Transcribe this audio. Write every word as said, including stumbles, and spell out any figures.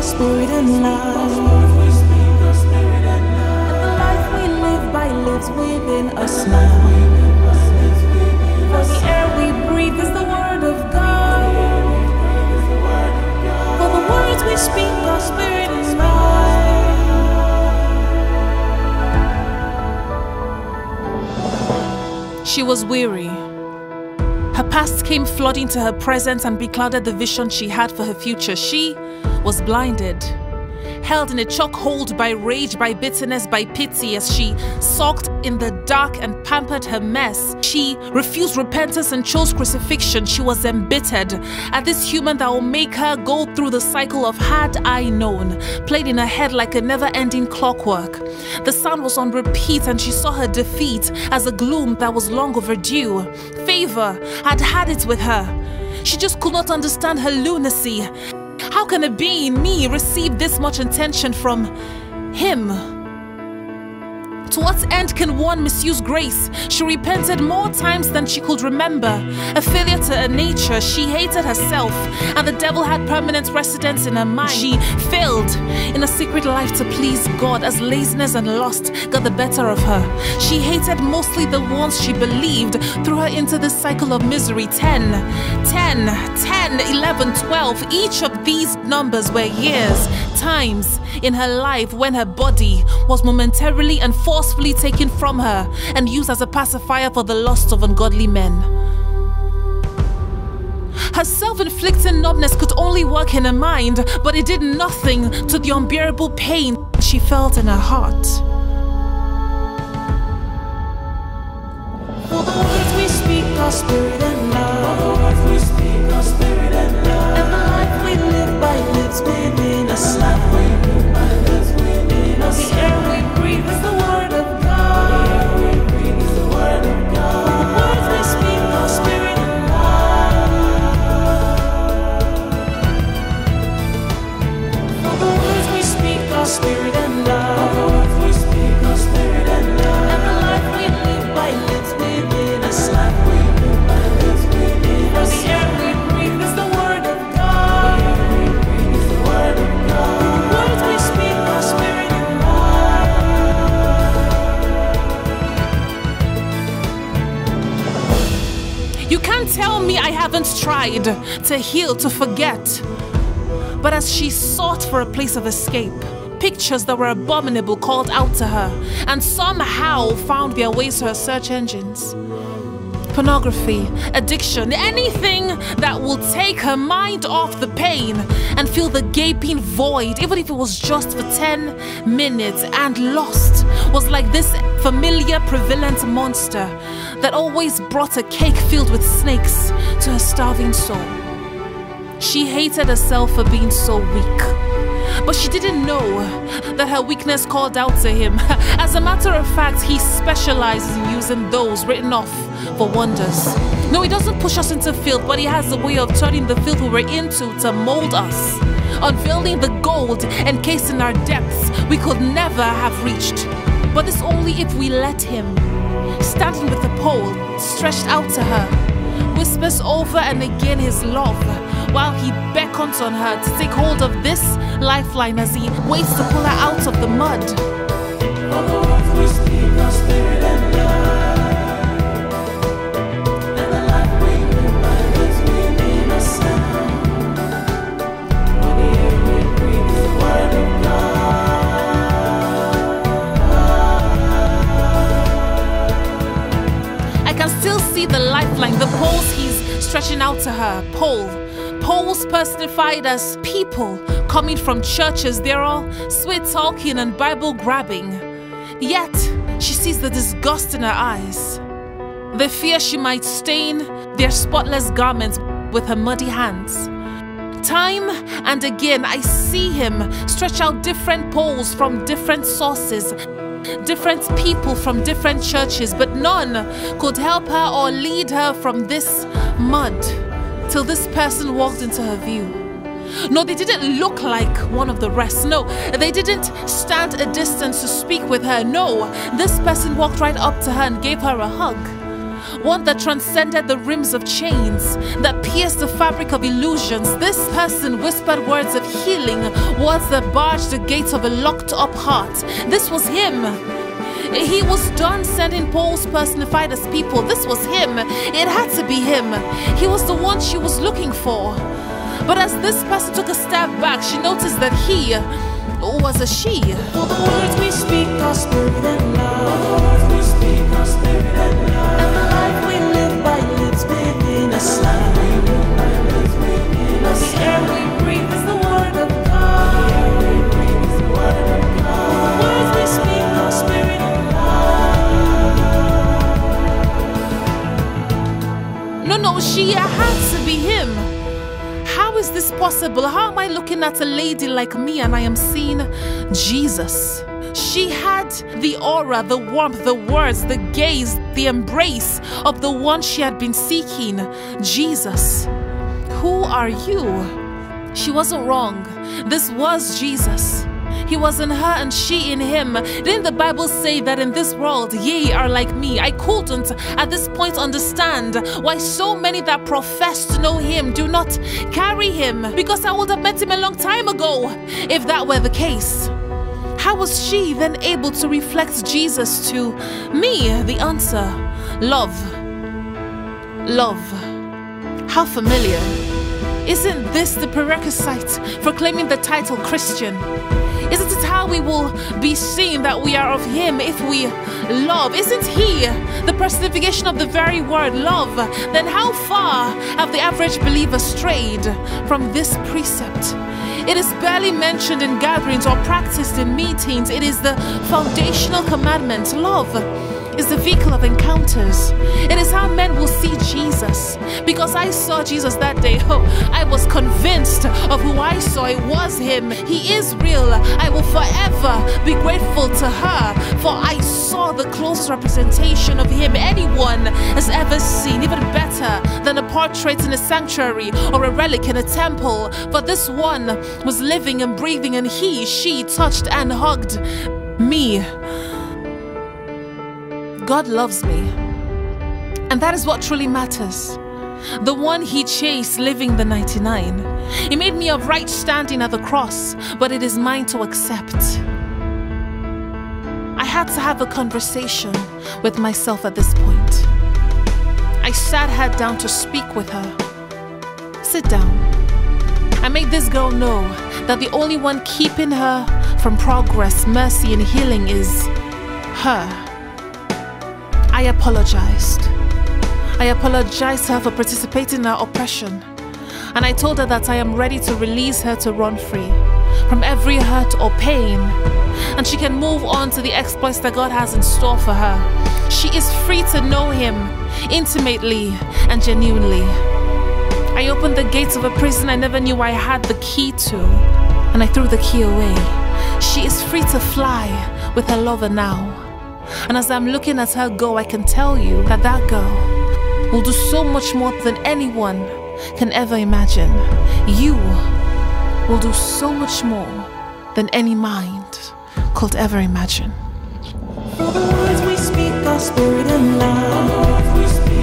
our spirit and life. And the life we live by lives within us now. For the air we breathe is the word of God. For the words we speak are spirit and life. She was weary. Her past came flooding to her present and beclouded the vision she had for her future. She was blinded, held in a chokehold by rage, by bitterness, by pity as she sulked in the dark and pampered her mess. She refused repentance and chose crucifixion. She was embittered at this human that will make her go through the cycle of had I known, played in her head like a never-ending clockwork. The sound was on repeat and she saw her defeat as a gloom that was long overdue. Favor had had it with her. She just could not understand her lunacy. How can a being, me, receive this much attention from him? To what end can one misuse grace? She repented more times than she could remember. A failure to her nature, she hated herself, and the devil had permanent residence in her mind. She failed in a secret life to please God as laziness and lust got the better of her. She hated mostly the ones she believed threw her into this cycle of misery. Ten, ten, ten, eleven, twelve. Each of these numbers were years, times in her life when her body was momentarily and forcefully taken from her and used as a pacifier for the lusts of ungodly men. Her self-inflicted numbness could only work in her mind, but it did nothing to the unbearable pain she felt in her heart. For the words we speak are spirit and love. For the words we speak are spirit and love. And the life we live by lives within us. The life we live by lives within us. The air we breathe is the word of God. The air we breathe is the word of God. For the words we speak are spirit and love. For the words we speak are spirit and love. For the words we speak are spirit and love. And the life we live by lives within us. The life we live by lives within us. For the air we breathe is the word of God. The air we breathe is the word of God. For the words we speak are spirit and love. You can't tell me I haven't tried to heal, to forget. But as she sought for a place of escape, pictures that were abominable called out to her and somehow found their ways to her search engines. Pornography, addiction, anything that will take her mind off the pain and fill the gaping void, even if it was just for ten minutes. And lust was like this familiar, prevalent monster that always brought a cake filled with snakes to her starving soul. She hated herself for being so weak, but she didn't know that her weakness called out to him. As a matter of fact, he specializes in using those written off for wonders. No, he doesn't push us into filth, but he has a way of turning the filth we were into to mold us, unveiling the gold encased in our depths we could never have reached. But this only if we let him. Standing with the pole stretched out to her, whispers over and again his love, while he beckons on her to take hold of this lifeline as he waits to pull her out of the mud. For the words we speak are spirit and love, and the life we live by lives within us now. For the air we breathe is the word of God. I can still see the lifeline, the poles he's stretching out to her. Pole. Poles personified as people coming from churches. They're all sweet talking and Bible grabbing. Yet, she sees the disgust in her eyes. The fear she might stain their spotless garments with her muddy hands. Time and again, I see him stretch out different poles from different sources, different people from different churches, but none could help her or lead her from this mud. Till this person walked into her view. No, they didn't look like one of the rest. No, they didn't stand a distance to speak with her. No, this person walked right up to her and gave her a hug. one that transcended the rims of chains, that pierced the fabric of illusions. This person whispered words of healing, words that barged the gates of a locked-up heart. This was him. He was done sending poles personified as people. This was him. It had to be him. He was the one she was looking for. But as this person took a step back, she noticed that he was a she. For the words we speak are spirit and love. The words we speak are spirit and love. And the life we live by lives within us. The life we live by lives within us. The air we breathe is the word of God. The air we breathe is the word of God. The words we speak are spirit and love. No, no, she had to be him. How is this possible? How am I looking at a lady like me and I am seeing Jesus? She had the aura, the warmth, the words, the gaze, the embrace of the one she had been seeking, Jesus. Who are you? She wasn't wrong. This was Jesus. He was in her and she in him. Didn't the Bible say that in this world ye are like me? I couldn't at this point understand why so many that profess to know him do not carry him, because I would have met him a long time ago if that were the case. How was she then able to reflect Jesus to me? The answer, love. Love. How familiar. Isn't this the prerequisite for claiming the title Christian? Isn't it how we will be seen that we are of him if we love? Isn't he the personification of the very word love? Then how far have the average believer strayed from this precept? It is barely mentioned in gatherings or practiced in meetings. It is the foundational commandment. Love is the vehicle of encounters. It is how men will see Jesus. Because I saw Jesus that day, oh, I was convinced of who I saw. It was him. He is real. I will forever be grateful to her, for I saw the closest representation of him anyone has ever seen, even better than a portrait in a sanctuary or a relic in a temple. For this one was living and breathing, and he, she touched and hugged me. God loves me, and that is what truly matters. The one he chased, living the ninety-nine. He made me of right standing at the cross, but it is mine to accept. I had to have a conversation with myself at this point. I sat her down to speak with her. Sit down. I made this girl know that the only one keeping her from progress, mercy, and healing is her. I apologized. I apologized to her for participating in her oppression. And I told her that I am ready to release her to run free from every hurt or pain. And she can move on to the exploits that God has in store for her. She is free to know him intimately and genuinely. I opened the gates of a prison I never knew I had the key to, and I threw the key away. She is free to fly with her lover now. And as I'm looking at her go, I can tell you that that girl will do so much more than anyone can ever imagine. You will do so much more than any mind could ever imagine. For the words we speak are spirit and love.